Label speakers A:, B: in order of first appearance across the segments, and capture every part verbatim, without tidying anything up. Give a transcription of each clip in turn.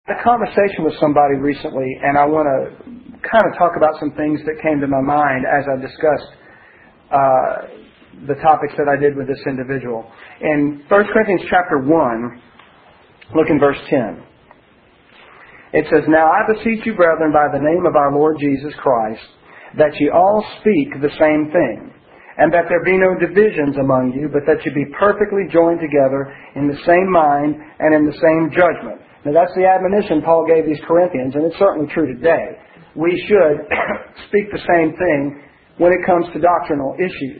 A: had a conversation with somebody recently, and I want to kind of talk about some things that came to my mind as I discussed uh, the topics that I did with this individual. In First Corinthians chapter one, look in verse ten. It says, "Now I beseech you, brethren, by the name of our Lord Jesus Christ, that ye all speak the same thing, and that there be no divisions among you, but that ye be perfectly joined together in the same mind and in the same judgment." Now that's the admonition Paul gave these Corinthians, and it's certainly true today. We should speak the same thing when it comes to doctrinal issues.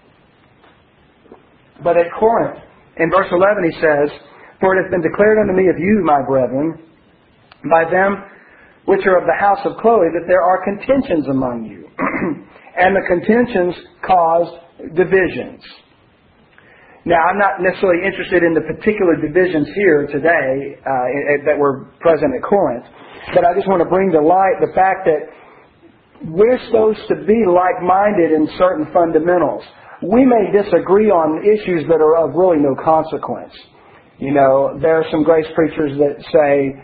A: But at Corinth, in verse eleven, he says, "For it hath been declared unto me of you, my brethren, by them which are of the house of Chloe, that there are contentions among you." And the contentions caused divisions. Now, I'm not necessarily interested in the particular divisions here today uh, that were present at Corinth, but I just want to bring to light the fact that we're supposed to be like-minded in certain fundamentals. We may disagree on issues that are of really no consequence. You know, there are some grace preachers that say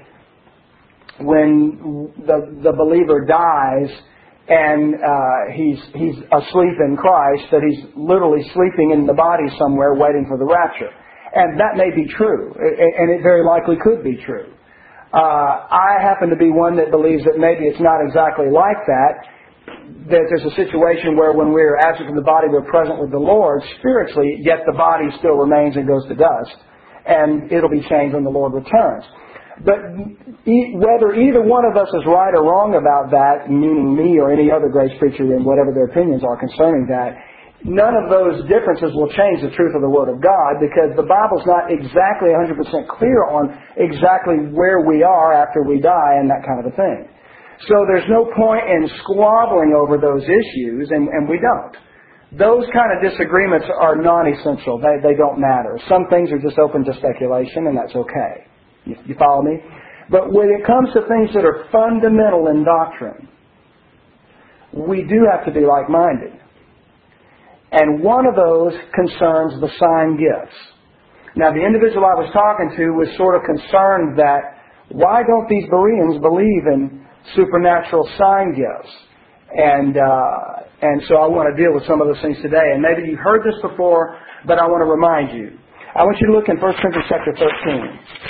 A: when the, the believer dies and uh, he's he's asleep in Christ, that he's literally sleeping in the body somewhere waiting for the rapture. And that may be true, and it very likely could be true. Uh, I happen to be one that believes that maybe it's not exactly like that, that there's a situation where when we're absent from the body, we're present with the Lord spiritually, yet the body still remains and goes to dust, and it'll be changed when the Lord returns. But whether either one of us is right or wrong about that, meaning me or any other grace preacher and whatever their opinions are concerning that, none of those differences will change the truth of the Word of God, because the Bible's not exactly one hundred percent clear on exactly where we are after we die and that kind of a thing. So there's no point in squabbling over those issues, and, and we don't. Those kind of disagreements are non-essential. They, they don't matter. Some things are just open to speculation, and that's okay. You, you follow me? But when it comes to things that are fundamental in doctrine, we do have to be like-minded. And one of those concerns the sign gifts. Now, the individual I was talking to was sort of concerned that, why don't these Bereans believe in supernatural sign gifts? And uh, and so I want to deal with some of those things today. And maybe you've heard this before, but I want to remind you. I want you to look in First Corinthians chapter thirteen.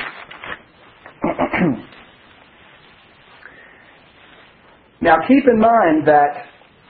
A: Now keep in mind that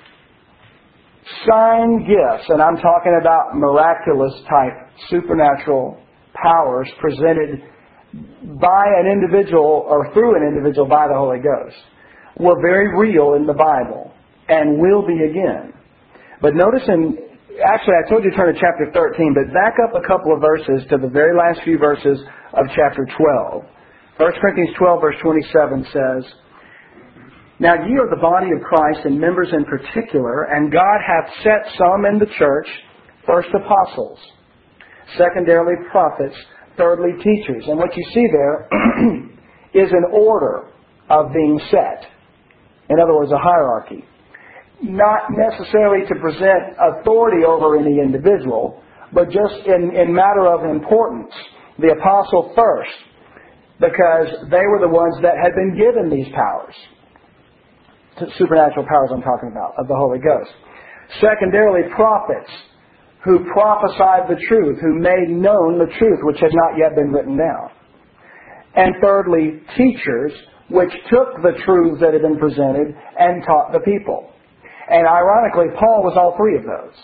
A: sign gifts, and I'm talking about miraculous type supernatural powers presented by an individual or through an individual by the Holy Ghost, were very real in the Bible and will be again. But notice in, actually I told you to turn to chapter thirteen, but back up a couple of verses to the very last few verses of chapter twelve. First Corinthians twelve verse twenty-seven says, "Now ye are the body of Christ, and members in particular, and God hath set some in the church, first apostles, secondarily prophets, thirdly teachers." And what you see there is an order of being set. In other words, a hierarchy. Not necessarily to present authority over any individual, but just in, in matter of importance. The apostle first, because they were the ones that had been given these powers. Supernatural powers I'm talking about, of the Holy Ghost. Secondarily, prophets, who prophesied the truth, who made known the truth which had not yet been written down. And thirdly, teachers, which took the truths that had been presented and taught the people. And ironically, Paul was all three of those.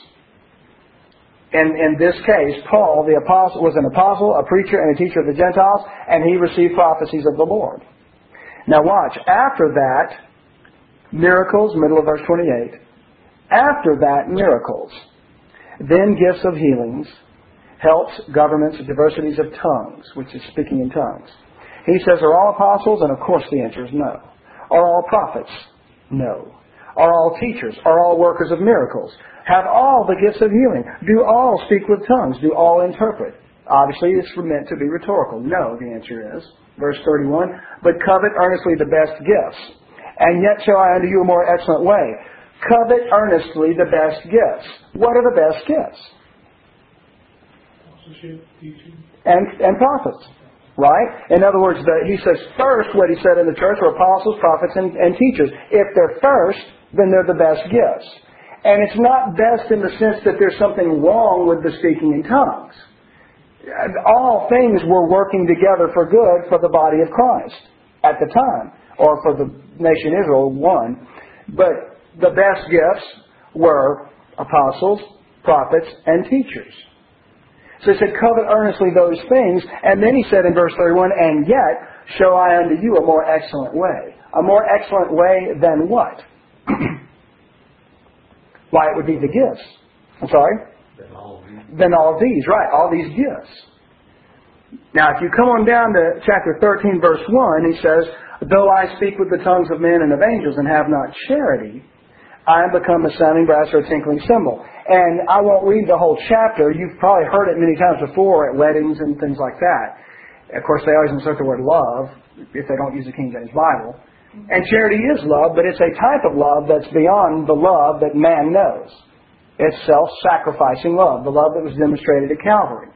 A: In, in this case, Paul, the apostle, was an apostle, a preacher, and a teacher of the Gentiles, and he received prophecies of the Lord. Now watch, after that, miracles, middle of verse twenty-eight. After that, miracles. Then gifts of healings, helps, governments, diversities of tongues, which is speaking in tongues. He says, are all apostles? And of course the answer is no. Are all prophets? No. Are all teachers? Are all workers of miracles? Have all the gifts of healing? Do all speak with tongues? Do all interpret? Obviously it's meant to be rhetorical. No, the answer is. Verse thirty-one, "But covet earnestly the best gifts. And yet shall I unto you a more excellent way. Covet earnestly the best gifts." What are the best gifts? And, and prophets. Right? In other words, the, he says first what he said in the church were apostles, prophets, and, and teachers. If they're first, then they're the best gifts. And it's not best in the sense that there's something wrong with the speaking in tongues. All things were working together for good for the body of Christ at the time, or for the nation Israel, one. But the best gifts were apostles, prophets, and teachers. So he said, covet earnestly those things. And then he said in verse thirty-one, and yet show I unto you a more excellent way. A more excellent way than what? Why, it would be the gifts. I'm sorry?
B: Than all these.
A: Than all these, right. All these gifts. Now, if you come on down to chapter thirteen, verse one, he says, though I speak with the tongues of men and of angels and have not charity, I am become a sounding brass or a tinkling cymbal. And I won't read the whole chapter. You've probably heard it many times before at weddings and things like that. Of course, they always insert the word love if they don't use the King James Bible. And charity is love, but it's a type of love that's beyond the love that man knows. It's self-sacrificing love, the love that was demonstrated at Calvary.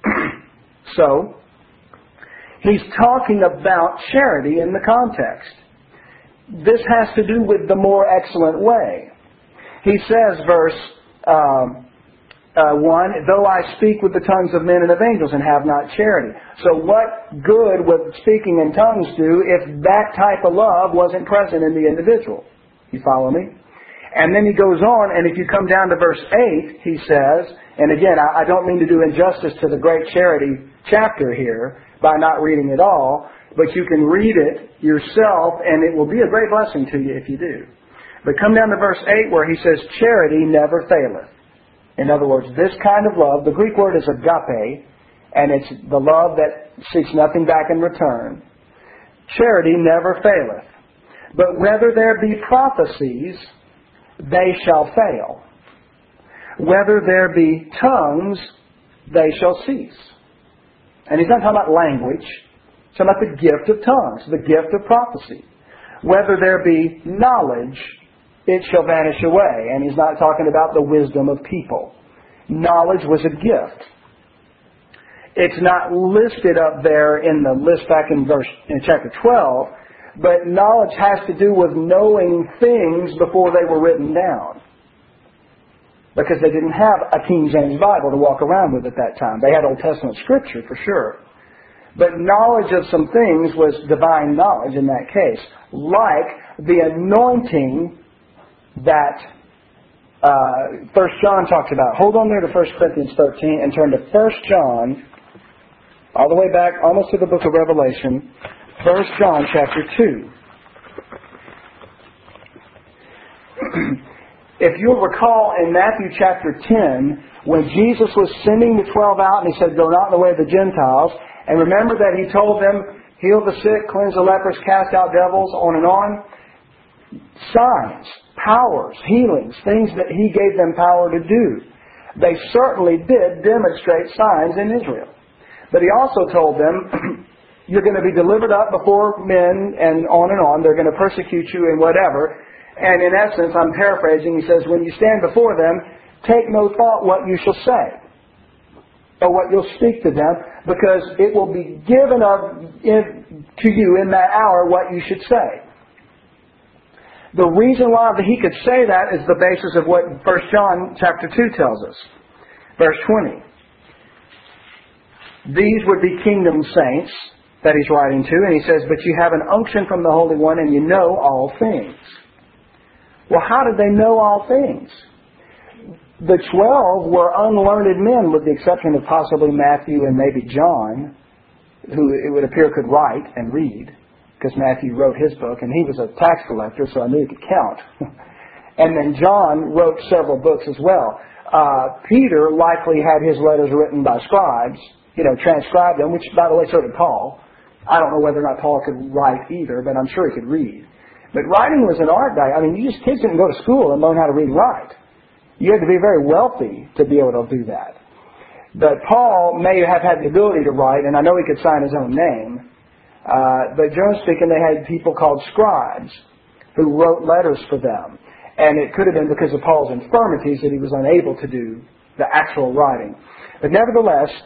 A: So, he's talking about charity in the context. This has to do with the more excellent way. He says, verse um, uh, one, though I speak with the tongues of men and of angels and have not charity. So what good would speaking in tongues do if that type of love wasn't present in the individual? You follow me? And then he goes on, and if you come down to verse eight, he says, and again, I, I don't mean to do injustice to the great charity chapter here by not reading it all, but you can read it yourself, and it will be a great blessing to you if you do. But come down to verse eight where he says, charity never faileth. In other words, this kind of love, the Greek word is agape, and it's the love that seeks nothing back in return. Charity never faileth. But whether there be prophecies, they shall fail. Whether there be tongues, they shall cease. And he's not talking about language. He's talking about the gift of tongues, the gift of prophecy. Whether there be knowledge, it shall vanish away. And he's not talking about the wisdom of people. Knowledge was a gift. It's not listed up there in the list back in verse in chapter twelve, but knowledge has to do with knowing things before they were written down. Because they didn't have a King James Bible to walk around with at that time. They had Old Testament Scripture for sure. But knowledge of some things was divine knowledge in that case. Like the anointing that uh, First John talks about. Hold on there to First Corinthians thirteen and turn to First John, all the way back almost to the book of Revelation. First John chapter two. If you'll recall in Matthew chapter ten, when Jesus was sending the twelve out and he said, go not in the way of the Gentiles, and remember that he told them, heal the sick, cleanse the lepers, cast out devils, on and on. Signs, powers, healings, things that he gave them power to do. They certainly did demonstrate signs in Israel. But he also told them, you're going to be delivered up before men and on and on. They're going to persecute you and whatever. And in essence, I'm paraphrasing, he says, when you stand before them, take no thought what you shall say or what you'll speak to them, because it will be given of in, to you in that hour what you should say. The reason why he could say that is the basis of what First John chapter two tells us. Verse twenty. These would be kingdom saints that he's writing to, and he says, but you have an unction from the Holy One and you know all things. Well, how did they know all things? The twelve were unlearned men, with the exception of possibly Matthew and maybe John, who it would appear could write and read, because Matthew wrote his book, and he was a tax collector, so I knew he could count. And then John wrote several books as well. Uh, Peter likely had his letters written by scribes, you know, transcribed them, which, by the way, so did Paul. I don't know whether or not Paul could write either, but I'm sure he could read. But writing was an art. I mean, you just kids didn't go to school and learn how to read and write. You had to be very wealthy to be able to do that. But Paul may have had the ability to write, and I know he could sign his own name. Uh, but generally speaking, they had people called scribes who wrote letters for them. And it could have been because of Paul's infirmities that he was unable to do the actual writing. But nevertheless,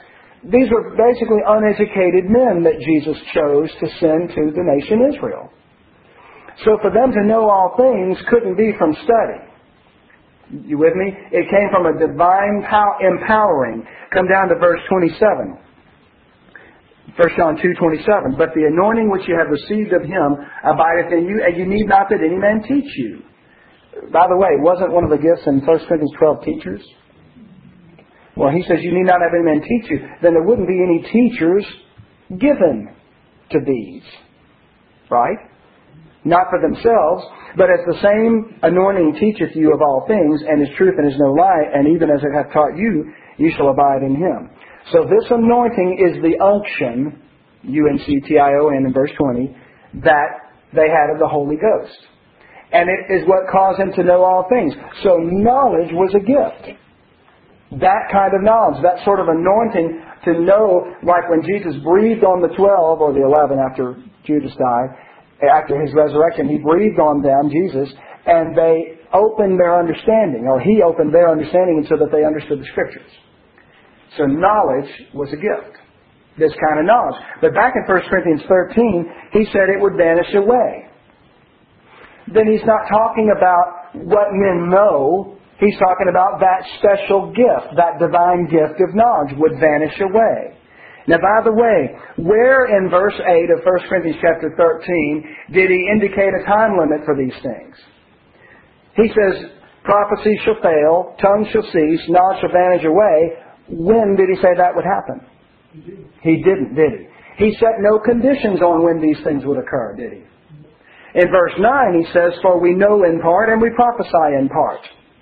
A: These were basically uneducated men that Jesus chose to send to the nation Israel. So for them to know all things couldn't be from study. You with me? It came from a divine pow- empowering. Come down to verse twenty-seven. First John two twenty-seven. But the anointing which you have received of Him abideth in you, and you need not that any man teach you. By the way, wasn't one of the gifts in First Corinthians twelve teachers? Well, he says you need not have any man teach you. Then there wouldn't be any teachers given to these. Right? Not for themselves, but as the same anointing teacheth you of all things, and is truth and is no lie, and even as it hath taught you, you shall abide in Him. So this anointing is the unction, U N C T I O N in verse twenty, that they had of the Holy Ghost. And it is what caused them to know all things. So knowledge was a gift. That kind of knowledge, that sort of anointing to know, like when Jesus breathed on the twelve, or the eleven after Judas died, after His resurrection, He breathed on them, Jesus, and they opened their understanding, or He opened their understanding so that they understood the Scriptures. So knowledge was a gift. This kind of knowledge. But back in First Corinthians thirteen, He said it would vanish away. Then He's not talking about what men know. He's talking about that special gift, that divine gift of knowledge would vanish away. Now, by the way, where in verse eight of First Corinthians chapter thirteen did He indicate a time limit for these things? He says, prophecy shall fail, tongue shall cease, knowledge shall vanish away. When did He say that would happen? He didn't. He didn't, did He? He set no conditions on when these things would occur, did He? In verse nine, He says, for we know in part and we prophesy in part.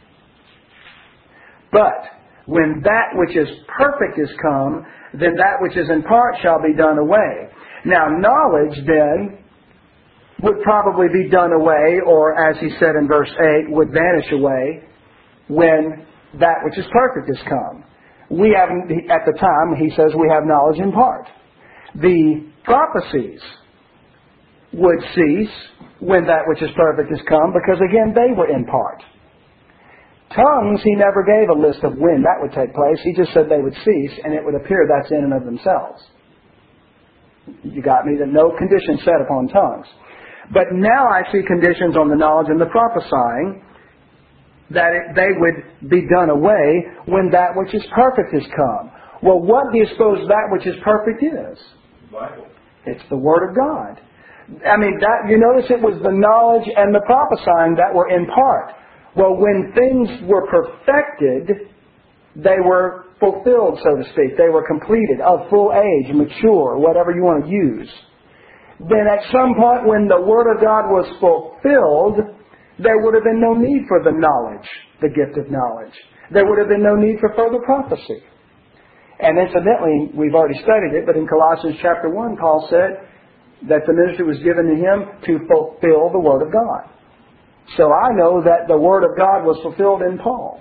A: But when that which is perfect is come, then that which is in part shall be done away. Now, knowledge then would probably be done away, or as He said in verse eight, would vanish away when that which is perfect is come. We have, at the time, He says, we have knowledge in part. The prophecies would cease when that which is perfect is come, because again, they were in part. Tongues, He never gave a list of when that would take place. He just said they would cease, and it would appear that's in and of themselves. You got me? That no condition set upon tongues. But now I see conditions on the knowledge and the prophesying, that it, they would be done away when that which is perfect is come. Well, what do you suppose that which is perfect is?
B: Bible.
A: It's the Word of God. I mean, that you notice it was the knowledge and the prophesying that were in part. Well, when things were perfected, they were fulfilled, so to speak. They were completed, of full age, mature, whatever you want to use. Then at some point when the Word of God was fulfilled, there would have been no need for the knowledge, the gift of knowledge. There would have been no need for further prophecy. And incidentally, we've already studied it, but in Colossians chapter one, Paul said that the ministry was given to him to fulfill the Word of God. So I know that the Word of God was fulfilled in Paul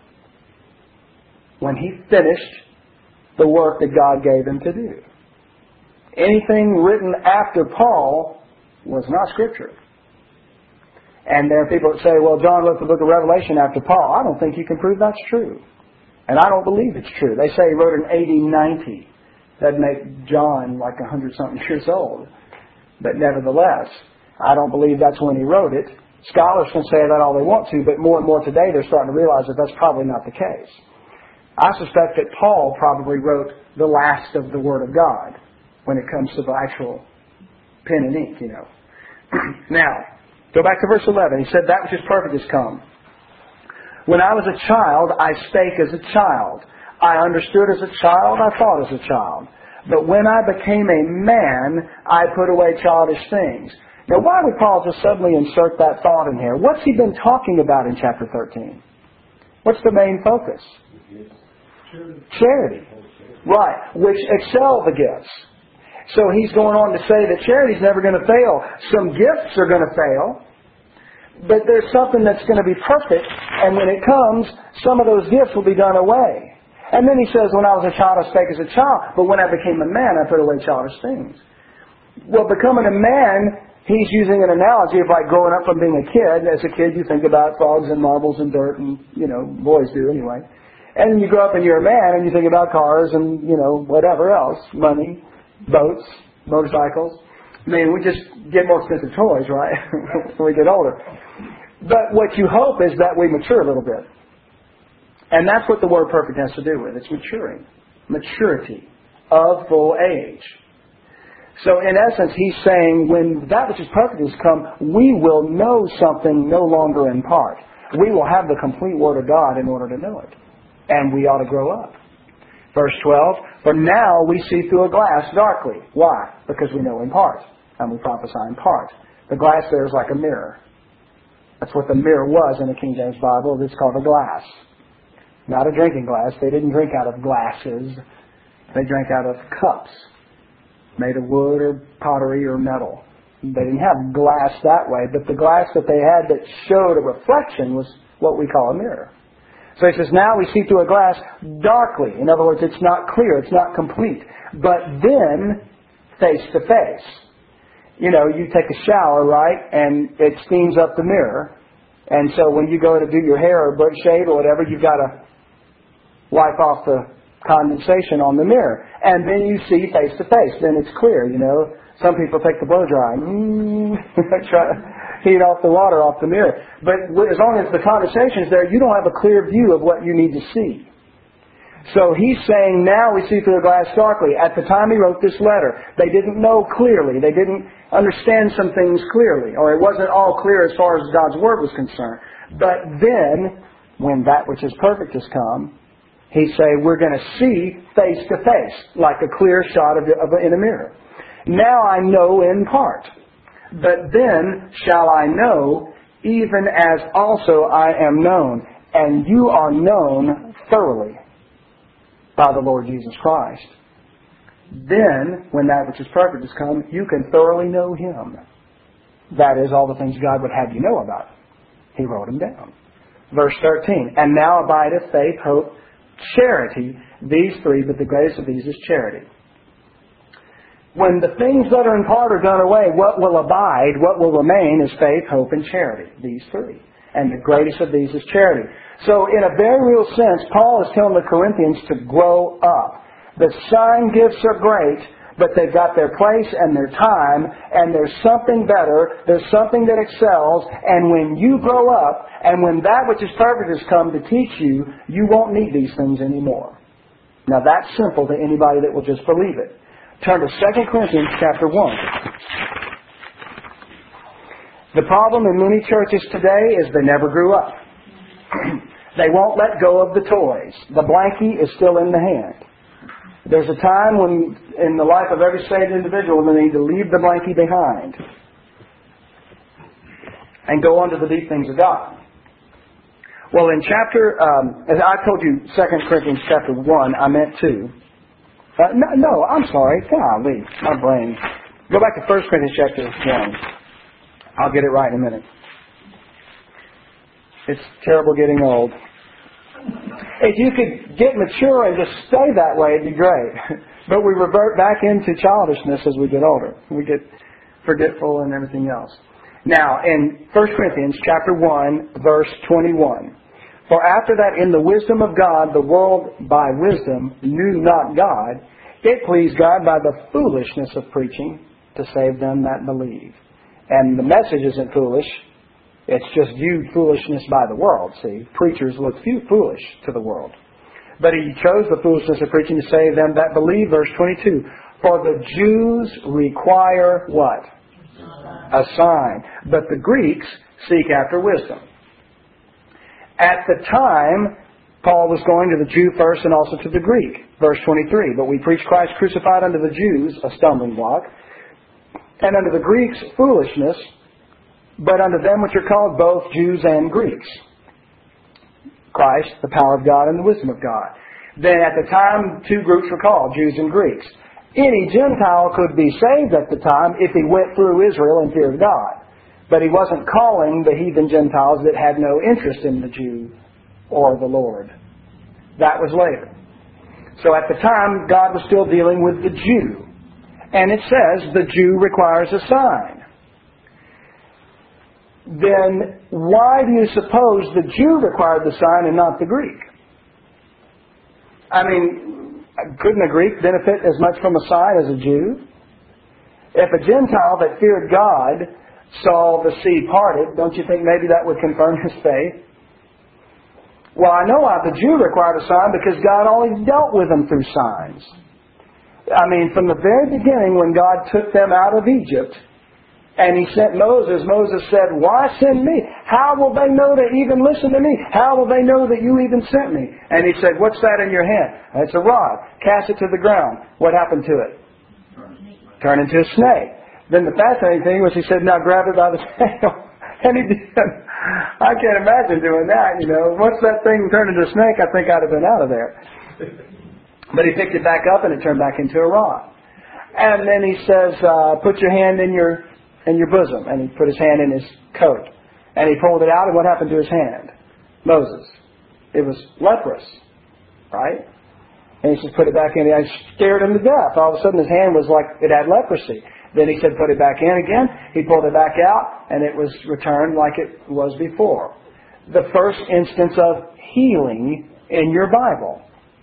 A: when he finished the work that God gave him to do. Anything written after Paul was not Scripture. And there are people that say, well, John wrote the book of Revelation after Paul. I don't think you can prove that's true. And I don't believe it's true. They say he wrote in A D ninety. That'd make John like a hundred-something years old. But nevertheless, I don't believe that's when he wrote it. Scholars can say that all they want to, but more and more today they're starting to realize that that's probably not the case. I suspect that Paul probably wrote the last of the Word of God when it comes to the actual pen and ink, you know. Now, go back to verse eleven. He said, that which is perfect is come. When I was a child, I spake as a child. I understood as a child, I thought as a child. But when I became a man, I put away childish things. Now, why would Paul just suddenly insert that thought in here? What's he been talking about in chapter thirteen? What's the main focus?
B: Charity.
A: Charity. Right, which excel the gifts. So he's going on to say that charity's never going to fail. Some gifts are going to fail, but there's something that's going to be perfect, and when it comes, some of those gifts will be done away. And then he says, when I was a child, I spake as a child, but when I became a man, I put away childish things. Well, becoming a man, he's using an analogy of like growing up from being a kid. As a kid, you think about frogs and marbles and dirt, and, you know, boys do anyway. And you grow up and you're a man and you think about cars and, you know, whatever else, money, boats, motorcycles. I mean, we just get more expensive toys, right, when we get older. But what you hope is that we mature a little bit. And that's what the word perfect has to do with. It's maturing. Maturity of full age. So in essence, he's saying when that which is perfect has come, we will know something no longer in part. We will have the complete Word of God in order to know it. And we ought to grow up. Verse twelve, for now we see through a glass darkly. Why? Because we know in part. And we prophesy in part. The glass there is like a mirror. That's what the mirror was in the King James Bible. It's called a glass. Not a drinking glass. They didn't drink out of glasses. They drank out of cups made of wood or pottery or metal. They didn't have glass that way, but the glass that they had that showed a reflection was what we call a mirror. So he says, now we see through a glass darkly. In other words, it's not clear, it's not complete. But then, face to face. You know, you take a shower, right, and it steams up the mirror. And so when you go to do your hair or butt shave or whatever, you've got to wipe off the condensation on the mirror. And then you see face to face. Then it's clear, you know. Some people take the blow dry and try to heat off the water off the mirror. But as long as the condensation is there, you don't have a clear view of what you need to see. So he's saying now we see through the glass darkly. At the time he wrote this letter, they didn't know clearly. They didn't understand some things clearly. Or it wasn't all clear as far as God's Word was concerned. But then, when that which is perfect has come, he say we're going to see face to face, like a clear shot of, of in a mirror. Now I know in part, but then shall I know, even as also I am known. And you are known thoroughly by the Lord Jesus Christ. Then, when that which is perfect has come, you can thoroughly know Him. That is, all the things God would have you know about. He wrote them down. Verse thirteen, and now abideth faith, hope, charity, these three, but the greatest of these is charity. When the things that are in part are done away, what will abide, what will remain is faith, hope, and charity. These three. And the greatest of these is charity. So in a very real sense, Paul is telling the Corinthians to grow up. The sign gifts are great, but they've got their place and their time, and there's something better, there's something that excels, and when you grow up, and when that which is perfect has come to teach you, you won't need these things anymore. Now that's simple to anybody that will just believe it. Turn to Second Corinthians chapter one. The problem in many churches today is they never grew up. They won't let go of the toys. The blankie is still in the hand. There's a time when, in the life of every saved individual, when they need to leave the blankie behind and go on to the deep things of God. Well, in chapter, um, as I told you, Second Corinthians chapter one, I meant two. Uh, no, no, I'm sorry. Golly, my brain. Go back to First Corinthians chapter one. I'll get it right in a minute. It's terrible getting old. If you could get mature and just stay that way, it'd be great. But we revert back into childishness as we get older. We get forgetful and everything else. Now, in First Corinthians chapter one, verse twenty-one. For after that, in the wisdom of God, the world by wisdom knew not God. It pleased God by the foolishness of preaching to save them that believe. And the message isn't foolish. It's just viewed foolishness by the world, see. Preachers look few foolish to the world. But He chose the foolishness of preaching to save them that believe. Verse twenty-two. For the Jews require what? A sign. But the Greeks seek after wisdom. At the time, Paul was going to the Jew first and also to the Greek. Verse twenty-three. But we preach Christ crucified unto the Jews, a stumbling block, and unto the Greeks foolishness, but unto them which are called both Jews and Greeks. Christ, the power of God and the wisdom of God. Then at the time, two groups were called, Jews and Greeks. Any Gentile could be saved at the time if he went through Israel and feared God. But He wasn't calling the heathen Gentiles that had no interest in the Jew or the Lord. That was later. So at the time, God was still dealing with the Jew. And it says the Jew requires a sign. Then why do you suppose the Jew required the sign and not the Greek? I mean, couldn't a Greek benefit as much from a sign as a Jew? If a Gentile that feared God saw the sea parted, don't you think maybe that would confirm his faith? Well, I know why the Jew required a sign, because God always dealt with them through signs. I mean, from the very beginning when God took them out of Egypt and He sent Moses, Moses said, "Why send me? How will they know to even listen to me? How will they know that you even sent me?" And He said, "What's that in your hand?" "It's a rod. Cast it to the ground." What happened to it? Turn into a snake. Then the fascinating thing was He said, "Now grab it by the tail." And He did. I can't imagine doing that, you know. Once that thing turned into a snake, I think I'd have been out of there. But He picked it back up and it turned back into a rod. And then He says, uh, "Put your hand in your in your bosom." And He put His hand in His coat. And He pulled it out, and what happened to His hand? Moses. It was leprous. Right? And He says, "Put it back in." I scared him to death. All of a sudden his hand was like it had leprosy. Then He said, "Put it back in again." He pulled it back out, and it was returned like it was before. The first instance of healing in your Bible.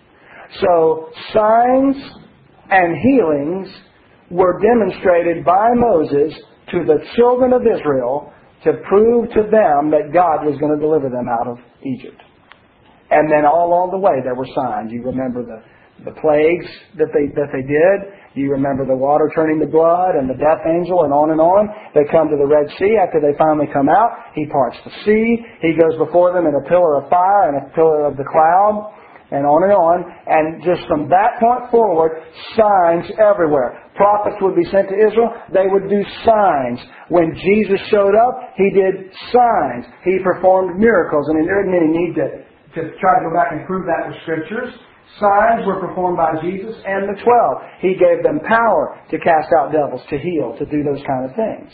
A: So, signs and healings were demonstrated by Moses to the children of Israel to prove to them that God was going to deliver them out of Egypt. And then all along the way there were signs. You remember the, the plagues that they that they did. You remember the water turning to blood and the death angel and on and on. They come to the Red Sea. After they finally come out, He parts the sea. He goes before them in a pillar of fire and a pillar of the cloud. And on and on. And just from that point forward, signs everywhere. Prophets would be sent to Israel. They would do signs. When Jesus showed up, He did signs. He performed miracles. I mean, there isn't any need to, to try to go back and prove that with Scriptures. Signs were performed by Jesus and the twelve. He gave them power to cast out devils, to heal, to do those kind of things.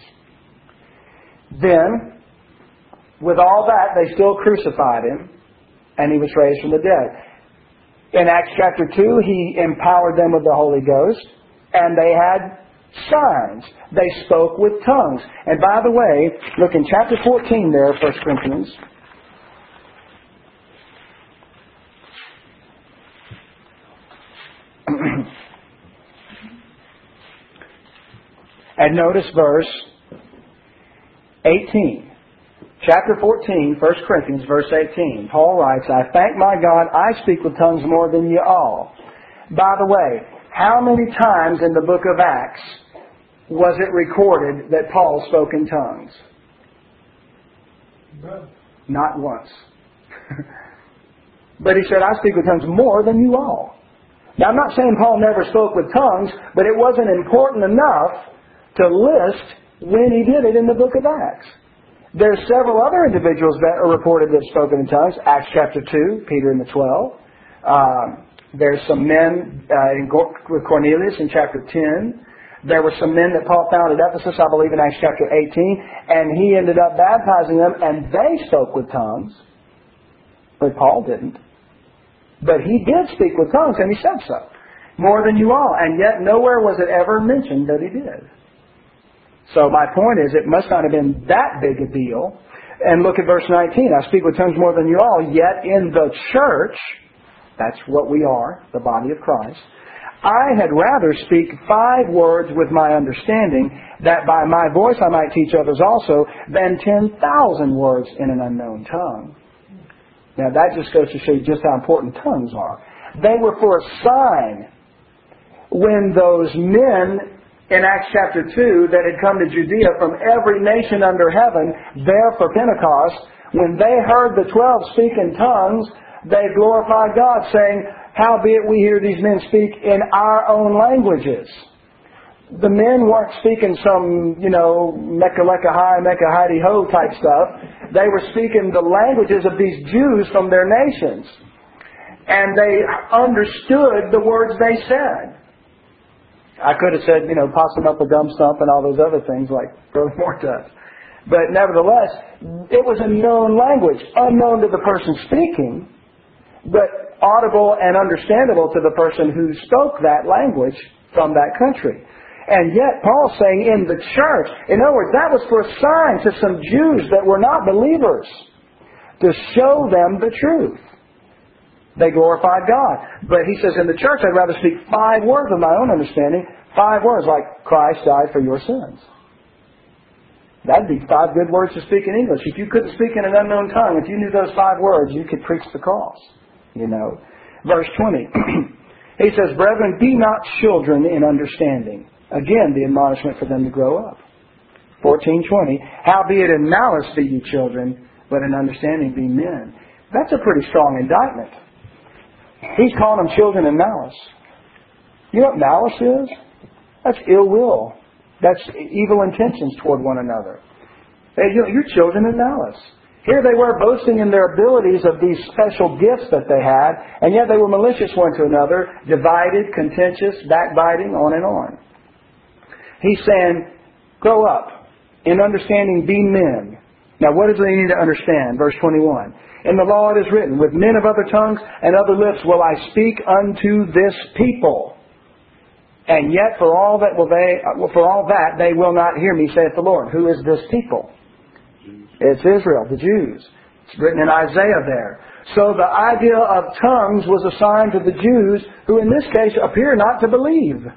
A: Then, with all that, they still crucified Him, and He was raised from the dead. In Acts chapter two, He empowered them with the Holy Ghost, and they had signs. They spoke with tongues. And by the way, look in chapter fourteen there, First Corinthians. And notice verse eighteen. Chapter fourteen, First Corinthians, verse eighteen. Paul writes, "I thank my God I speak with tongues more than you all." By the way, how many times in the book of Acts was it recorded that Paul spoke in tongues?
B: No.
A: Not once. But he said, "I speak with tongues more than you all." Now, I'm not saying Paul never spoke with tongues, but it wasn't important enough to list when he did it in the book of Acts. There's several other individuals that are reported that have spoken in tongues. Acts chapter two, Peter and the twelve. Um, there's some men uh, in, with Cornelius in chapter ten. There were some men that Paul found at Ephesus, I believe in Acts chapter eighteen. And he ended up baptizing them, and they spoke with tongues. But Paul didn't. But he did speak with tongues, and he said so. More than you all. And yet nowhere was it ever mentioned that he did. So my point is, it must not have been that big a deal. And look at verse nineteen. "I speak with tongues more than you all, yet in the church," that's what we are, the body of Christ, "I had rather speak five words with my understanding, that by my voice I might teach others also, than ten thousand words in an unknown tongue." Now that just goes to show you just how important tongues are. They were for a sign. When those men in Acts chapter two that had come to Judea from every nation under heaven, there for Pentecost, when they heard the twelve speak in tongues, they glorified God, saying, "Howbeit we hear these men speak in our own languages." The men weren't speaking some, you know, Mecca Lecca Hi, Mecca Heidi Ho type stuff. They were speaking the languages of these Jews from their nations. And they understood the words they said. I could have said, you know, possum up a gum stump and all those other things like Brother Moore does. But nevertheless, it was a known language, unknown to the person speaking, but audible and understandable to the person who spoke that language from that country. And yet, Paul's saying in the church, in other words, that was for a sign to some Jews that were not believers, to show them the truth. They glorified God. But he says, in the church, I'd rather speak five words of my own understanding. Five words like, Christ died for your sins. That'd be five good words to speak in English. If you couldn't speak in an unknown tongue, if you knew those five words, you could preach the cross. You know. Verse twenty. He says, brethren, be not children in understanding. Again, the admonishment for them to grow up. fourteen twenty. Howbeit in malice be ye children, but in understanding be men. That's a pretty strong indictment. He's calling them children in malice. You know what malice is? That's ill will. That's evil intentions toward one another. Hey, you know, you're children in malice. Here they were boasting in their abilities of these special gifts that they had, and yet they were malicious one to another, divided, contentious, backbiting, on and on. He's saying, grow up. In understanding, be men. Now what does they need to understand? Verse twenty-one. In the law it is written, with men of other tongues and other lips will I speak unto this people. And yet for all that will they, for all that they will not hear me, saith the Lord. Who is this people? It's Israel, the Jews. It's written in Isaiah there. So the idea of tongues was assigned to the Jews, who in this case appear not to believe.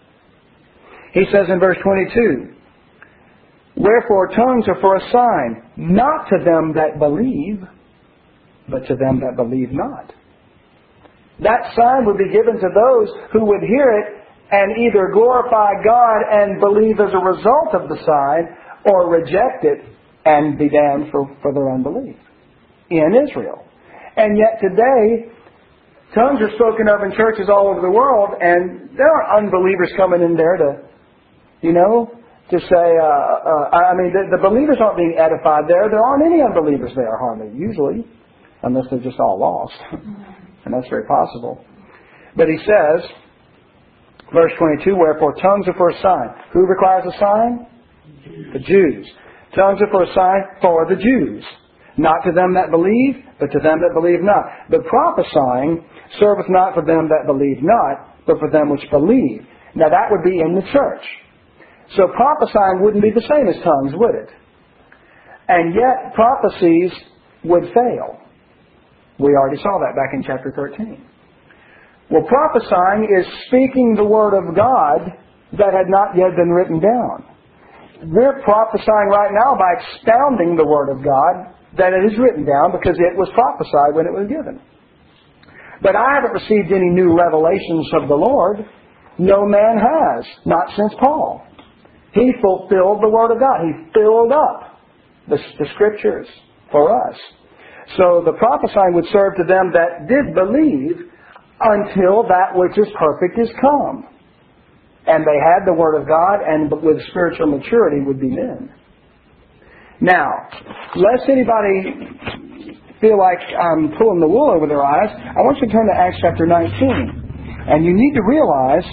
A: He says in verse twenty-two, wherefore tongues are for a sign, not to them that believe, but to them that believe not. That sign would be given to those who would hear it and either glorify God and believe as a result of the sign, or reject it and be damned for, for their unbelief in Israel. And yet today, tongues are spoken of in churches all over the world, and there are unbelievers coming in there to, you know, to say, uh, uh, I mean, the, the believers aren't being edified there. There aren't any unbelievers there, hardly, usually, unless they're just all lost. And that's very possible. But he says, verse twenty-two, wherefore tongues are for a sign. Who requires a sign? The Jews. Tongues are for a sign for the Jews. Not to them that believe, but to them that believe not. But prophesying serveth not for them that believe not, but for them which believe. Now that would be in the church. So prophesying wouldn't be the same as tongues, would it? And yet prophecies would fail. We already saw that back in chapter thirteen. Well, prophesying is speaking the Word of God that had not yet been written down. We're prophesying right now by expounding the Word of God that it is written down because it was prophesied when it was given. But I haven't received any new revelations of the Lord. No man has, not since Paul. He fulfilled the Word of God. He filled up the, the Scriptures for us. So the prophesying would serve to them that did believe until that which is perfect is come. And they had the Word of God, and with spiritual maturity would be men. Now, lest anybody feel like I'm pulling the wool over their eyes, I want you to turn to Acts chapter nineteen. And you need to realize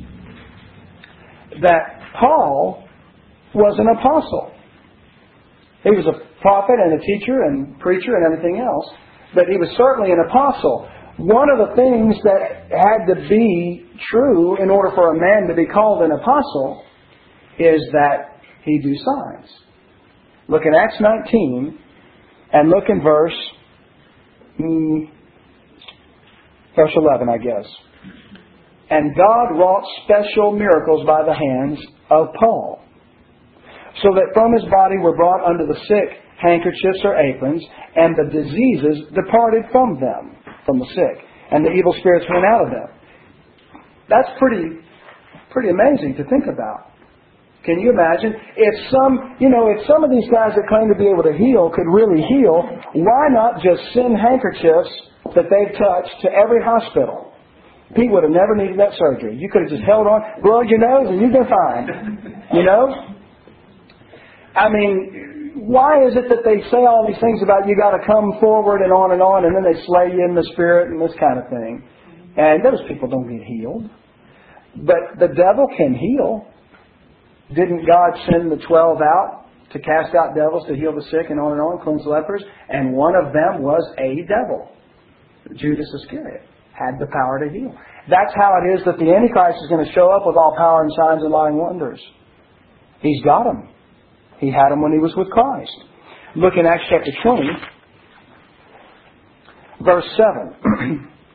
A: that Paul was an apostle. He was a prophet and a teacher and preacher and everything else, but he was certainly an apostle. One of the things that had to be true in order for a man to be called an apostle is that he do signs. Look in Acts nineteen and look in verse, hmm, verse eleven, I guess. And God wrought special miracles by the hands of Paul, so that from his body were brought unto the sick handkerchiefs or aprons, and the diseases departed from them, from the sick, and the evil spirits went out of them. That's pretty, pretty amazing to think about. Can you imagine? If some, you know, if some of these guys that claim to be able to heal could really heal, why not just send handkerchiefs that they've touched to every hospital? Pete would have never needed that surgery. You could have just held on, blowed your nose, and you've been fine. You know? I mean, why is it that they say all these things about you got to come forward and on and on, and then they slay you in the spirit and this kind of thing? And those people don't get healed. But the devil can heal. Didn't God send the twelve out to cast out devils, to heal the sick, and on and on, cleanse lepers? And one of them was a devil. Judas Iscariot had the power to heal. That's how it is that the Antichrist is going to show up with all power and signs and lying wonders. He's got them. He had them when he was with Christ. Look in Acts chapter twenty, verse seven.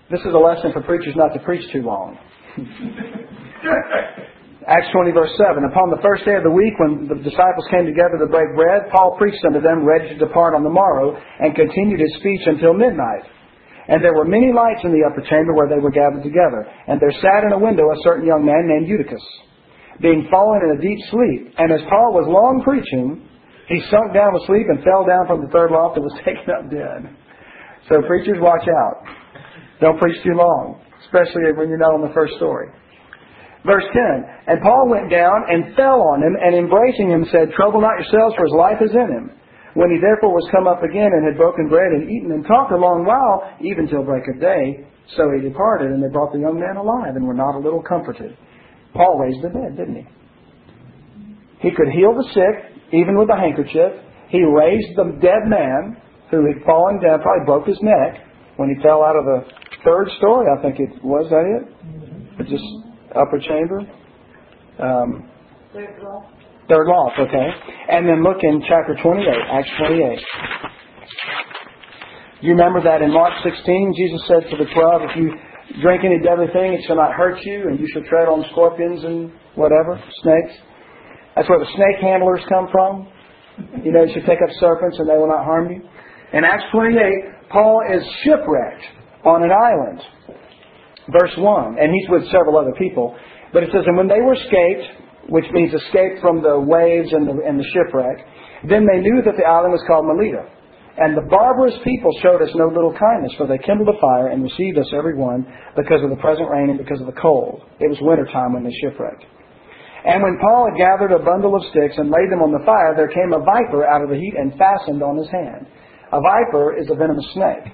A: This is a lesson for preachers not to preach too long. Acts twenty, verse seven. Upon the first day of the week, when the disciples came together to break bread, Paul preached unto them, ready to depart on the morrow, and continued his speech until midnight. And there were many lights in the upper chamber where they were gathered together. And there sat in a window a certain young man named Eutychus, being fallen in a deep sleep. And as Paul was long preaching, he sunk down with sleep and fell down from the third loft and was taken up dead. So preachers, watch out. Don't preach too long, especially when you're not on the first story. Verse ten, and Paul went down and fell on him, and embracing him said, Trouble not yourselves, for his life is in him. When he therefore was come up again and had broken bread and eaten and talked a long while, even till break of day, so he departed, and they brought the young man alive, and were not a little comforted. Paul raised the dead, didn't he? He could heal the sick, even with a handkerchief. He raised the dead man who had fallen down, probably broke his neck when he fell out of the third story, I think it was. That it? Or just upper chamber? Um,
C: Third loft.
A: Third loft, okay. And then look in chapter twenty-eight, Acts twenty-eight. You remember that in Mark sixteen, Jesus said to the twelve, if you drink any deadly thing, it shall not hurt you, and you shall tread on scorpions and whatever, snakes. That's where the snake handlers come from. You know, you should take up serpents and they will not harm you. In Acts twenty-eight, Paul is shipwrecked on an island. Verse one, and he's with several other people. But it says, and when they were escaped, which means escaped from the waves and the, and the shipwreck, then they knew that the island was called Melita. And the barbarous people showed us no little kindness, for they kindled a fire and received us every one because of the present rain and because of the cold. It was winter time when they shipwrecked. And when Paul had gathered a bundle of sticks and laid them on the fire, there came a viper out of the heat and fastened on his hand. A viper is a venomous snake.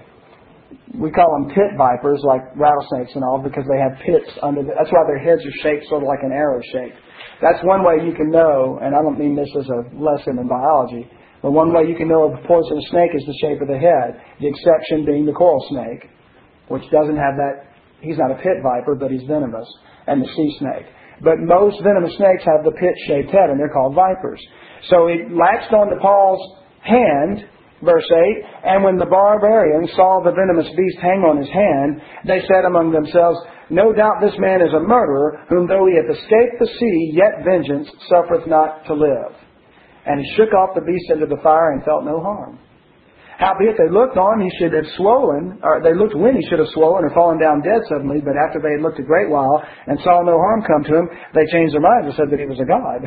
A: We call them pit vipers, like rattlesnakes and all, because they have pits under the... That's why their heads are shaped sort of like an arrow shape. That's one way you can know, and I don't mean this as a lesson in biology, but one way you can know a poisonous snake is the shape of the head, the exception being the coral snake, which doesn't have that... He's not a pit viper, but he's venomous, and the sea snake. But most venomous snakes have the pit-shaped head, and they're called vipers. So it latched onto Paul's hand... Verse eight, and when the barbarians saw the venomous beast hang on his hand, they said among themselves, No doubt this man is a murderer, whom though he hath escaped the sea, yet vengeance suffereth not to live. And he shook off the beast into the fire and felt no harm. Howbeit they looked on, he should have swollen, or they looked when he should have swollen or fallen down dead suddenly, but after they had looked a great while and saw no harm come to him, they changed their minds and said that he was a god.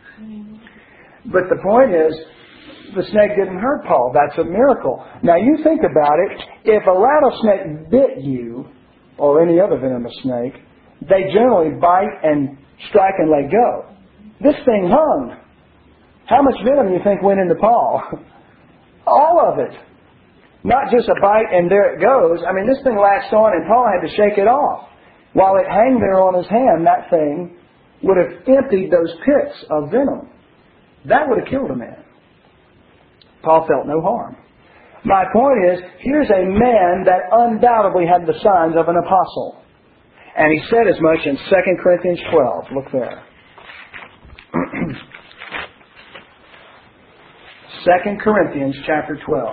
A: But the point is, the snake didn't hurt Paul. That's a miracle. Now you think about it. If a rattlesnake bit you, or any other venomous snake, they generally bite and strike and let go. This thing hung. How much venom do you think went into Paul? All of it. Not just a bite and there it goes. I mean, this thing latched on and Paul had to shake it off. While it hung there on his hand, that thing would have emptied those pits of venom. That would have killed a man. Paul felt no harm. My point is, here's a man that undoubtedly had the signs of an apostle. And he said as much in Second Corinthians twelve. Look there. Second Corinthians chapter twelve.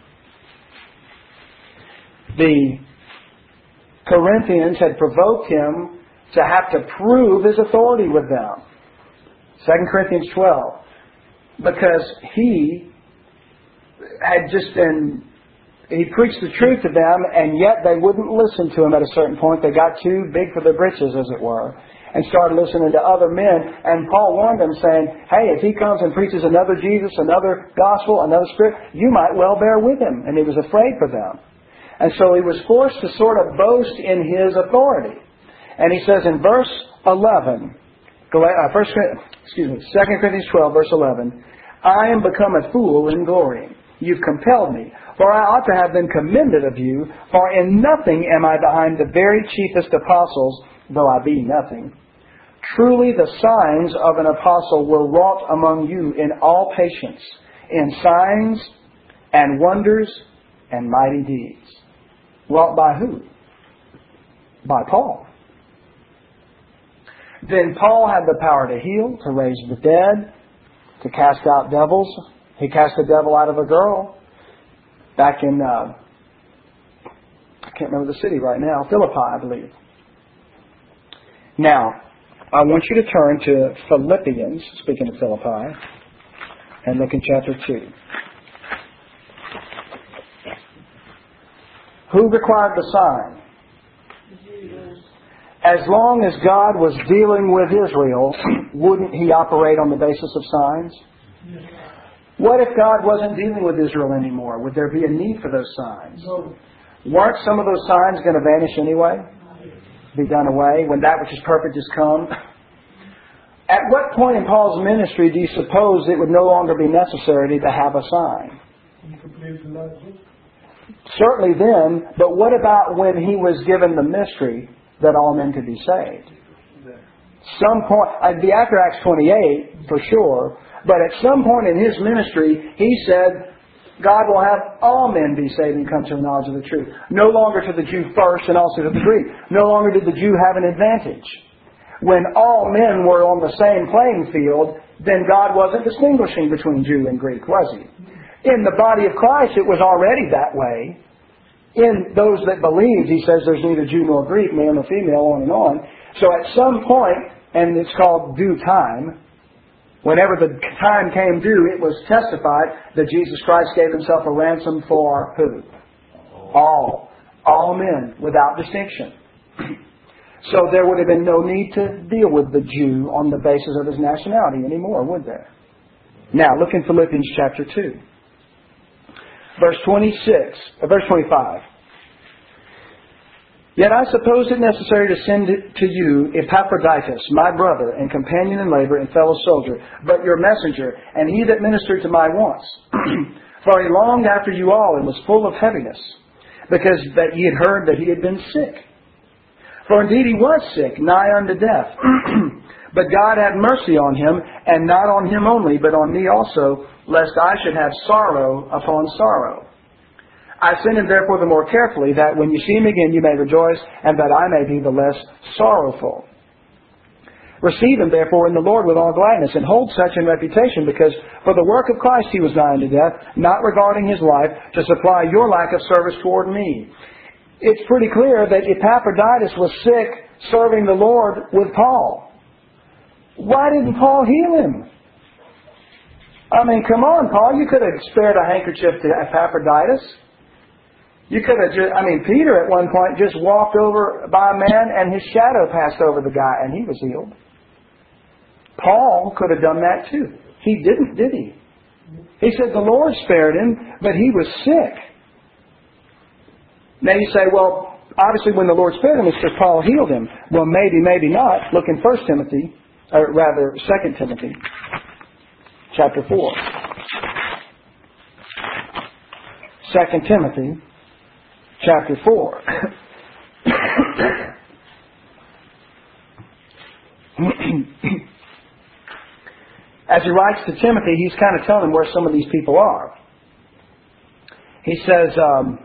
A: The Corinthians had provoked him to have to prove his authority with them. Second Corinthians twelve. Because he had just been, he preached the truth to them, and yet they wouldn't listen to him at a certain point. They got too big for their britches, as it were, and started listening to other men. And Paul warned them, saying, hey, if he comes and preaches another Jesus, another gospel, another spirit, you might well bear with him. And he was afraid for them. And so he was forced to sort of boast in his authority. And he says in verse eleven, uh, first, excuse me, Second Corinthians twelve, verse eleven, I am become a fool in glorying. You've compelled me, for I ought to have been commended of you, for in nothing am I behind the very chiefest apostles, though I be nothing. Truly the signs of an apostle were wrought among you in all patience, in signs and wonders and mighty deeds. Wrought by who? By Paul. Then Paul had the power to heal, to raise the dead, to cast out devils. He cast a devil out of a girl. Back in, uh, I can't remember the city right now. Philippi, I believe. Now, I want you to turn to Philippians, speaking of Philippi, and look in chapter two. Who required the sign? As long as God was dealing with Israel, wouldn't He operate on the basis of signs? What if God wasn't dealing with Israel anymore? Would there be a need for those signs? Weren't some of those signs going to vanish anyway? Be done away when that which is perfect has come? At what point in Paul's ministry do you suppose it would no longer be necessary to have a sign? Certainly then, but what about when he was given the mystery that all men could be saved? Some point, I'd be after Acts twenty-eight for sure, but at some point in his ministry, he said, God will have all men be saved and come to the knowledge of the truth. No longer to the Jew first and also to the Greek. No longer did the Jew have an advantage. When all men were on the same playing field, then God wasn't distinguishing between Jew and Greek, was He? In the body of Christ, it was already that way. In those that believed, He says there's neither Jew nor Greek, male nor female, on and on. So at some point, and it's called due time, whenever the time came due, it was testified that Jesus Christ gave Himself a ransom for who? All. All men, without distinction. So there would have been no need to deal with the Jew on the basis of his nationality anymore, would there? Now, look in Philippians chapter two. Verse twenty-six, uh, verse twenty-five. Yet I suppose it necessary to send it to you Epaphroditus, my brother and companion in labor and fellow soldier, but your messenger, and he that ministered to my wants. For he longed after you all and was full of heaviness, because that ye had heard that he had been sick. For indeed he was sick, nigh unto death. But God had mercy on him, and not on him only, but on me also, lest I should have sorrow upon sorrow. I send him therefore the more carefully, that when you see him again you may rejoice, and that I may be the less sorrowful. Receive him therefore in the Lord with all gladness, and hold such in reputation, because for the work of Christ he was nigh unto death, not regarding his life, to supply your lack of service toward me. It's pretty clear that Epaphroditus was sick serving the Lord with Paul. Why didn't Paul heal him? I mean, come on, Paul. You could have spared a handkerchief to Epaphroditus. You could have just, I mean, Peter at one point just walked over by a man and his shadow passed over the guy and he was healed. Paul could have done that too. He didn't, did he? He said the Lord spared him, but he was sick. Now you say, well, obviously when the Lord spared him, it's because Paul healed him. Well, maybe, maybe not. Look in First Timothy, or rather Second Timothy, chapter four. Second Timothy, chapter four. As he writes to Timothy, he's kind of telling him where some of these people are. He says, um,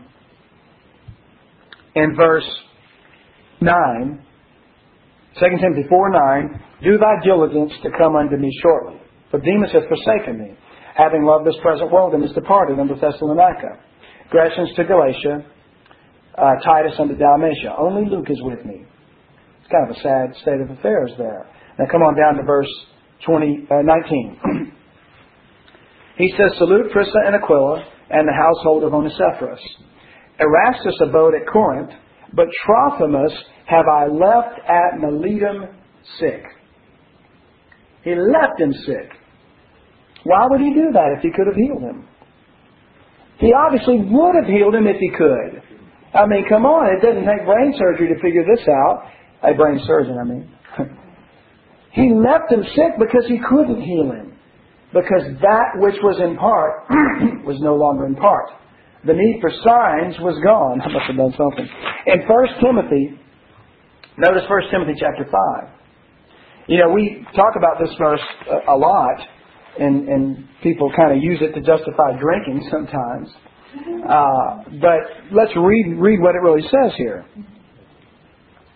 A: in verse nine, Second Timothy four nine, do thy diligence to come unto me shortly. For Demas hath forsaken me, having loved this present world, and is departed unto Thessalonica. Crescens to Galatia, uh, Titus unto Dalmatia. Only Luke is with me. It's kind of a sad state of affairs there. Now come on down to verse twenty, uh, nineteen. He says, salute Prisca and Aquila, and the household of Onesiphorus. Erastus abode at Corinth, but Trophimus have I left at Miletum sick. He left him sick. Why would he do that if he could have healed him? He obviously would have healed him if he could. I mean, come on, it doesn't take brain surgery to figure this out. A brain surgeon, I mean. He left him sick because he couldn't heal him. Because that which was in part was no longer in part. The need for signs was gone. I must have done something. In First Timothy, notice First Timothy chapter five. You know, we talk about this verse a, a lot, and, and people kind of use it to justify drinking sometimes. Uh, but let's read read what it really says here.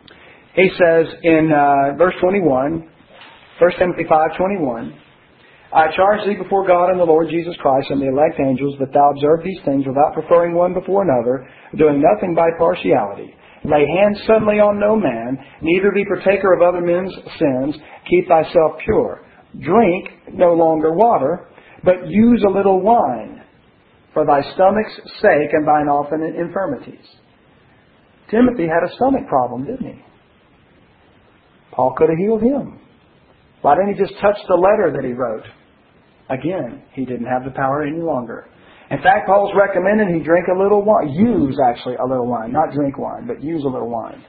A: He says in uh, verse twenty-one, First Timothy five twenty-one, I charge thee before God and the Lord Jesus Christ and the elect angels that thou observe these things without preferring one before another, doing nothing by partiality. Lay hands suddenly on no man, neither be partaker of other men's sins. Keep thyself pure. Drink no longer water, but use a little wine, for thy stomach's sake and thine often infirmities. Timothy had a stomach problem, didn't he? Paul could have healed him. Why didn't he just touch the letter that he wrote? Again, he didn't have the power any longer. In fact, Paul's recommending he drink a little wine. Use, actually, a little wine. Not drink wine, but use a little wine.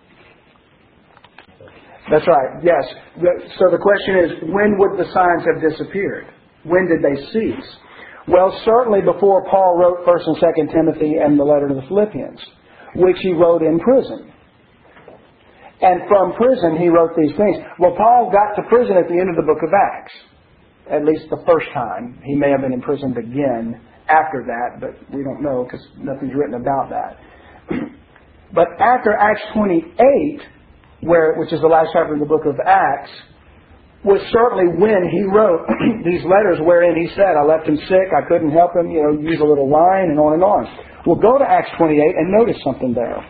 A: That's right, yes. So the question is, when would the signs have disappeared? When did they cease? Well, certainly before Paul wrote First and Second Timothy and the letter to the Philippians, which he wrote in prison. And from prison he wrote these things. Well, Paul got to prison at the end of the book of Acts. At least the first time. He may have been imprisoned again after that, but we don't know because nothing's written about that. But after Acts twenty-eight, where which is the last chapter of the book of Acts, was certainly when he wrote these letters wherein he said, I left him sick, I couldn't help him, you know, use a little wine, and on and on. Well, go to Acts twenty-eight and notice something there.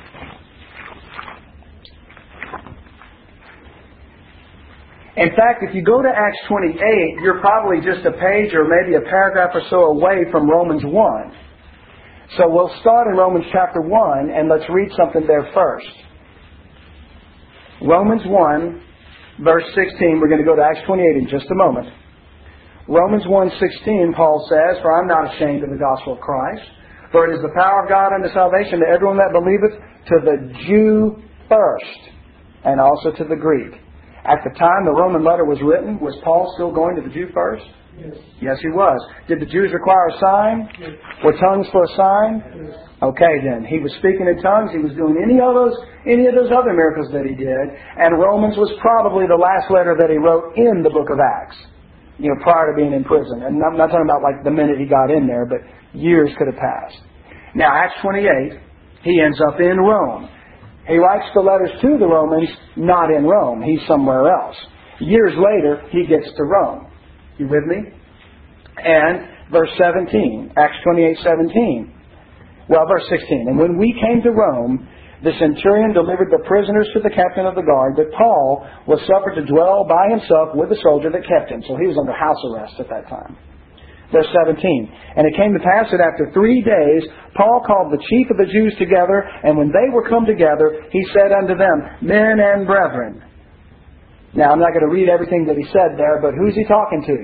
A: In fact, if you go to Acts twenty-eight, you're probably just a page or maybe a paragraph or so away from Romans one. So we'll start in Romans chapter one, and let's read something there first. Romans one, verse sixteen. We're going to go to Acts twenty-eight in just a moment. Romans one sixteen, Paul says, For I am not ashamed of the gospel of Christ, for it is the power of God unto salvation to everyone that believeth, to the Jew first, and also to the Greek. At the time the Roman letter was written, was Paul still going to the Jew first?
B: Yes.
A: Yes, he was. Did the Jews require a sign?
B: Yes.
A: Were tongues for a sign?
B: Yes.
A: Okay, then. He was speaking in tongues. He was doing any of those any of those other miracles that he did. And Romans was probably the last letter that he wrote in the book of Acts, you know, prior to being in prison. And I'm not talking about like the minute he got in there, but years could have passed. Now, Acts twenty-eight, he ends up in Rome. He writes the letters to the Romans, not in Rome. He's somewhere else. Years later, he gets to Rome. You with me? And verse seventeen, Acts twenty-eight seventeen. Well, verse sixteen. And when we came to Rome, the centurion delivered the prisoners to the captain of the guard, but Paul was suffered to dwell by himself with the soldier that kept him. So he was under house arrest at that time. Verse seventeen, And it came to pass that after three days, Paul called the chief of the Jews together, and when they were come together, he said unto them, Men and brethren. Now, I'm not going to read everything that he said there, but who's he talking to?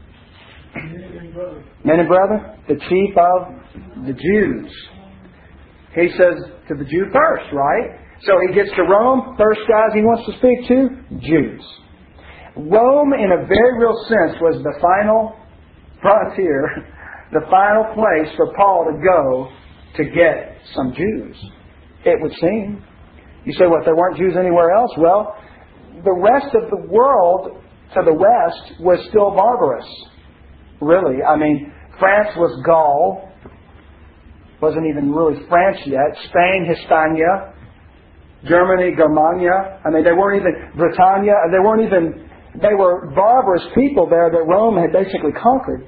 B: Men and brethren.
A: Men and brethren? The chief of the Jews. He says to the Jew first, right? So he gets to Rome, first guys he wants to speak to, Jews. Rome, in a very real sense, was the final frontier, the final place for Paul to go to get some Jews. It would seem. You say, what, there weren't Jews anywhere else? Well, the rest of the world to the west was still barbarous. Really. I mean, France was Gaul. Wasn't even really France yet. Spain, Hispania. Germany, Germania. I mean, they weren't even Britannia. They weren't even... They were barbarous people there that Rome had basically conquered.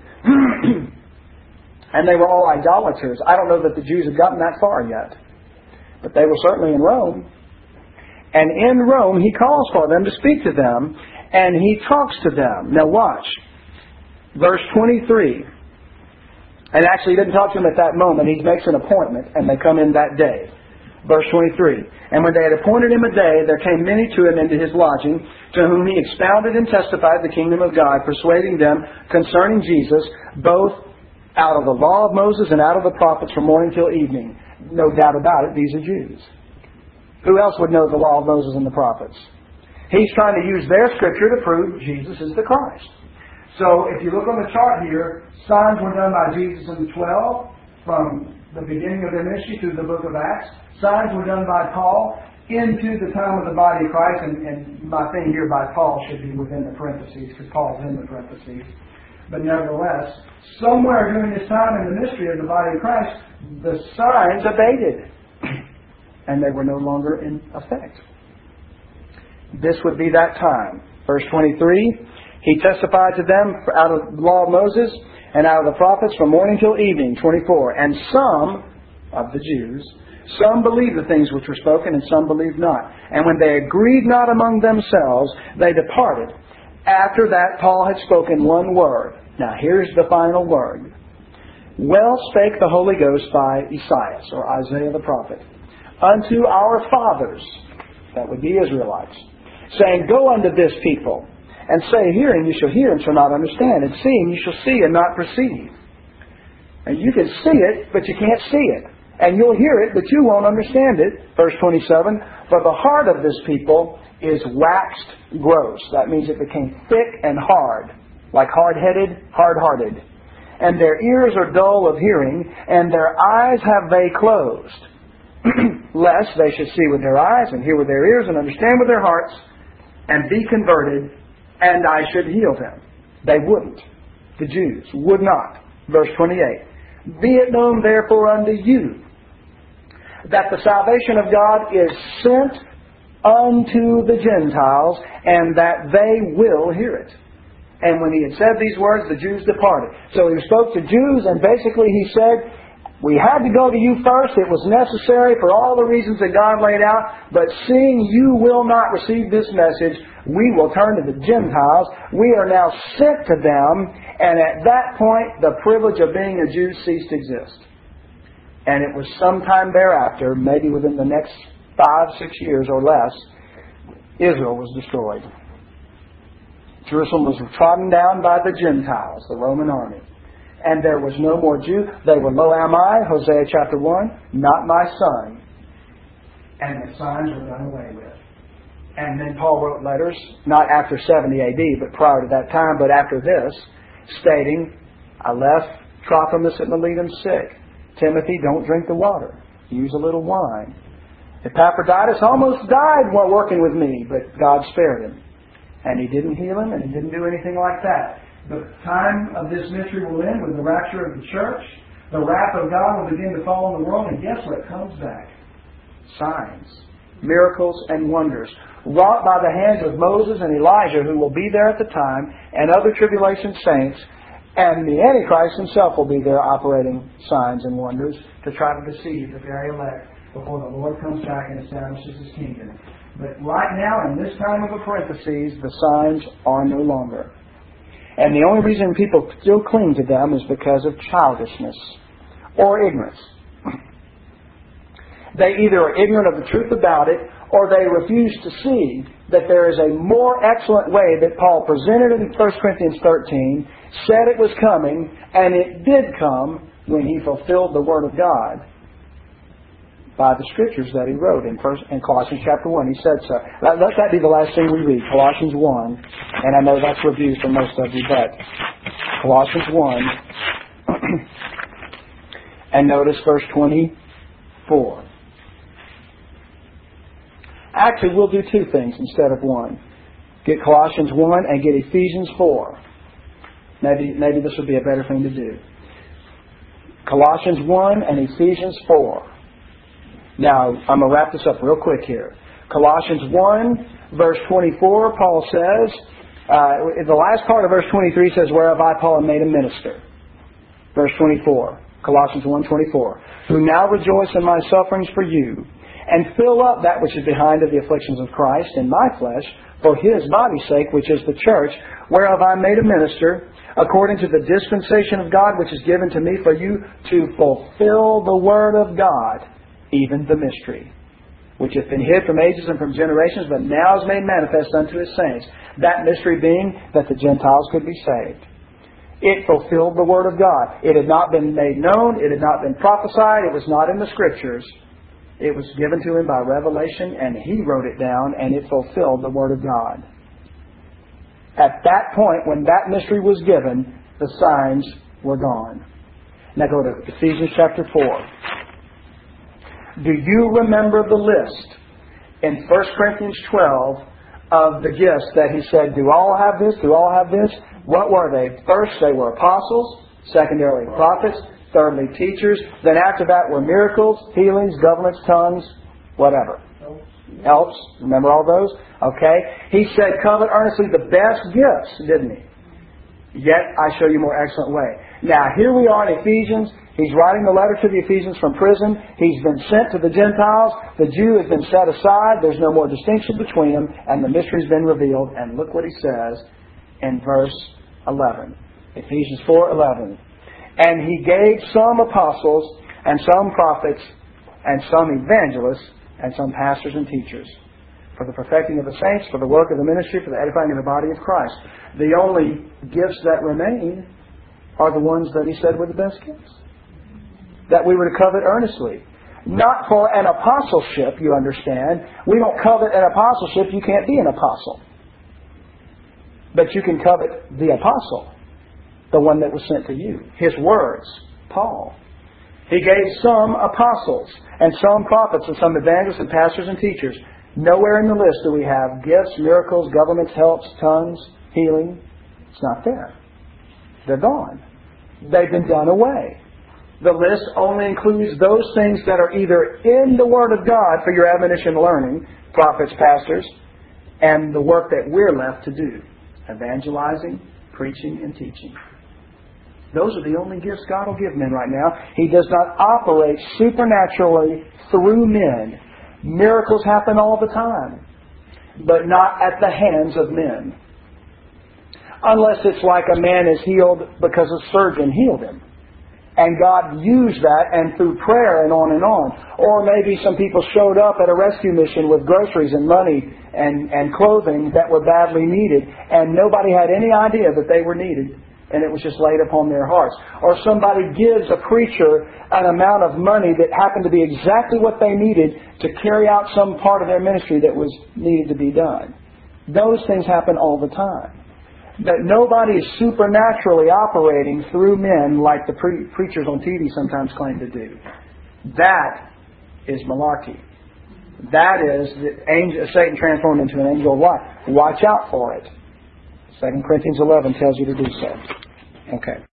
A: And they were all idolaters. I don't know that the Jews had gotten that far yet. But they were certainly in Rome. And in Rome, he calls for them to speak to them. And he talks to them. Now watch. Verse twenty-three. And actually he didn't talk to them at that moment. He makes an appointment. And they come in that day. Verse twenty-three. And when they had appointed him a day, there came many to him into his lodging, to whom he expounded and testified the kingdom of God, persuading them concerning Jesus, both out of the law of Moses and out of the prophets from morning till evening. No doubt about it, these are Jews. Who else would know the law of Moses and the prophets? He's trying to use their scripture to prove Jesus is the Christ. So if you look on the chart here, signs were done by Jesus and the twelve from the beginning of their ministry through the book of Acts. Signs were done by Paul into the time of the body of Christ. And, and my thing here by Paul should be within the parentheses, because Paul's in the parentheses. But nevertheless, somewhere during this time in the mystery of the body of Christ, the signs abated. And they were no longer in effect. This would be that time. Verse twenty-three, He testified to them out of the law of Moses and out of the prophets from morning till evening, twenty-four. And some of the Jews, some believed the things which were spoken, and some believed not. And when they agreed not among themselves, they departed. After that, Paul had spoken one word. Now here's the final word. Well spake the Holy Ghost by Esaias, or Isaiah the prophet, unto our fathers, that would be Israelites, saying, Go unto this people, and say, Hearing you shall hear and shall not understand, and seeing you shall see and not perceive. And you can see it, but you can't see it. And you'll hear it, but you won't understand it. Verse twenty-seven, For the heart of this people is waxed gross. That means it became thick and hard, like hard-headed, hard-hearted. And their ears are dull of hearing, and their eyes have they closed, lest they should see with their eyes, and hear with their ears, and understand with their hearts, and be converted, and I should heal them. They wouldn't. The Jews would not. Verse twenty-eight, Be it known therefore unto you, that the salvation of God is sent unto the Gentiles, and that they will hear it. And when he had said these words, the Jews departed. So he spoke to Jews, and basically he said, we had to go to you first. It was necessary for all the reasons that God laid out. But seeing you will not receive this message, we will turn to the Gentiles. We are now sent to them. And at that point, the privilege of being a Jew ceased to exist. And it was sometime thereafter, maybe within the next five, six years or less, Israel was destroyed. Jerusalem was trodden down by the Gentiles, the Roman army. And there was no more Jew. They were, Lo am I, Hosea chapter one, not my son. And the signs were done away with. And then Paul wrote letters, not after seventy A D, but prior to that time, but after this, stating, I left Trophimus at Miletum sick. Timothy, don't drink the water. Use a little wine. Epaphroditus almost died while working with me, but God spared him. And he didn't heal him, and he didn't do anything like that. The time of this mystery will end with the rapture of the church. The wrath of God will begin to fall on the world, and guess what comes back? Signs, miracles, and wonders, wrought by the hands of Moses and Elijah, who will be there at the time, and other tribulation saints, and the Antichrist himself will be there operating signs and wonders to try to deceive the very elect before the Lord comes back and establishes His kingdom. But right now, in this time of a parenthesis, the signs are no longer. And the only reason people still cling to them is because of childishness or ignorance. They either are ignorant of the truth about it, or they refuse to see that there is a more excellent way that Paul presented in First Corinthians thirteen, said it was coming, and it did come when he fulfilled the Word of God by the Scriptures that he wrote in First in Colossians chapter one. He said so. Let, let that be the last thing we read, Colossians one. And I know that's review for most of you, but Colossians one. And notice verse twenty-four. Actually, we'll do two things instead of one. Get Colossians one and get Ephesians four. Maybe, maybe this would be a better thing to do. Colossians one and Ephesians four. Now, I'm going to wrap this up real quick here. Colossians one, verse twenty-four, Paul says, uh, the last part of verse twenty-three says, Whereof I, Paul, am made a minister. Verse twenty-four, Colossians one twenty-four, Who now rejoice in my sufferings for you, and fill up that which is behind of the afflictions of Christ in my flesh, for His body's sake, which is the church, whereof I am made a minister, according to the dispensation of God which is given to me for you, to fulfill the word of God, even the mystery, which hath been hid from ages and from generations, but now is made manifest unto His saints. That mystery being that the Gentiles could be saved. It fulfilled the Word of God. It had not been made known. It had not been prophesied. It was not in the Scriptures. It was given to him by revelation, and he wrote it down, and it fulfilled the Word of God. At that point, when that mystery was given, the signs were gone. Now go to Ephesians chapter four. Do you remember the list in First Corinthians twelve of the gifts that he said, do all have this, do all have this? What were they? First, they were apostles. Secondarily, prophets. Thirdly, teachers. Then after that were miracles, healings, governments, tongues, whatever. helps. Remember all those? Okay. He said, covet earnestly the best gifts, didn't he? Yet I show you a more excellent way. Now, here we are in Ephesians. He's writing the letter to the Ephesians from prison. He's been sent to the Gentiles. The Jew has been set aside. There's no more distinction between them. And the mystery's been revealed. And look what he says in verse eleven. Ephesians four eleven. And he gave some apostles, and some prophets, and some evangelists, and some pastors and teachers, for the perfecting of the saints, for the work of the ministry, for the edifying of the body of Christ. The only gifts that remain are the ones that he said were the best gifts, that we were to covet earnestly. Not for an apostleship, you understand. We don't covet an apostleship. You can't be an apostle. But you can covet the apostle, the one that was sent to you. His words, Paul. He gave some apostles, and some prophets, and some evangelists, and pastors, and teachers. Nowhere in the list do we have gifts, miracles, governments, helps, tongues, healing. It's not there. They're gone. They've been done away. The list only includes those things that are either in the Word of God for your admonition and learning, prophets, pastors, and the work that we're left to do, evangelizing, preaching, and teaching. Those are the only gifts God will give men right now. He does not operate supernaturally through men. Miracles happen all the time, but not at the hands of men. Unless it's like a man is healed because a surgeon healed him. And God used that and through prayer and on and on. Or maybe some people showed up at a rescue mission with groceries and money and, and clothing that were badly needed. And nobody had any idea that they were needed. And it was just laid upon their hearts. Or somebody gives a preacher an amount of money that happened to be exactly what they needed to carry out some part of their ministry that was needed to be done. Those things happen all the time. But nobody is supernaturally operating through men like the pre- preachers on T V sometimes claim to do. That is malarkey. That is the angel, Satan transformed into an angel of light. Watch out for it. Second Corinthians eleven tells you to do so. Okay.